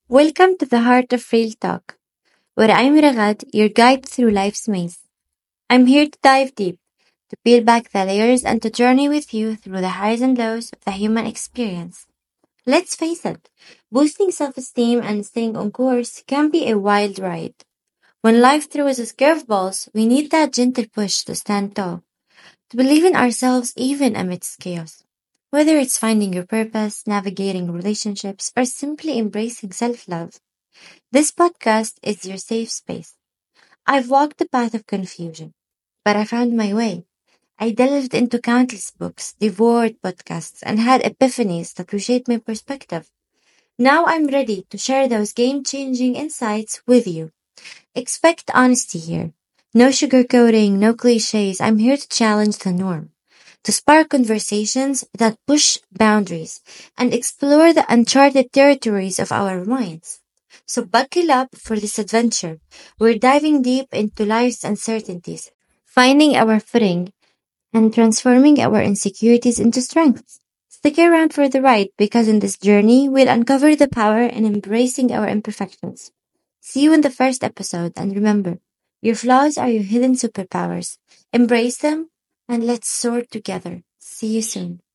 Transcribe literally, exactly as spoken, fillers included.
Welcome to the Heart of Real Talk, where I'm Ragad, your guide through life's maze. I'm here to dive deep, to peel back the layers, and to journey with you through the highs and lows of the human experience. Let's face it, boosting self esteem and staying on course can be a wild ride. When life throws us curveballs, we need that gentle push to stand tall, to believe in ourselves even amidst chaos. Whether it's finding your purpose, navigating relationships, or simply embracing self love, this podcast is your safe space. I've walked the path of confusion, but I found my way. I delved into countless books, devoured podcasts, and had epiphanies that reshaped my perspective. Now I'm ready to share those game changing insights with you. Expect honesty here. No sugarcoating, no cliches. I'm here to challenge the norm, to spark conversations that push boundaries and explore the uncharted territories of our minds. So buckle up for this adventure. We're diving deep into life's uncertainties, finding our footing, and transforming our insecurities into strengths. Stick around for the ride because in this journey, we'll uncover the power in embracing our imperfections. See you in the first episode, and remember, your flaws are your hidden superpowers. Embrace them, and let's soar together. See you soon.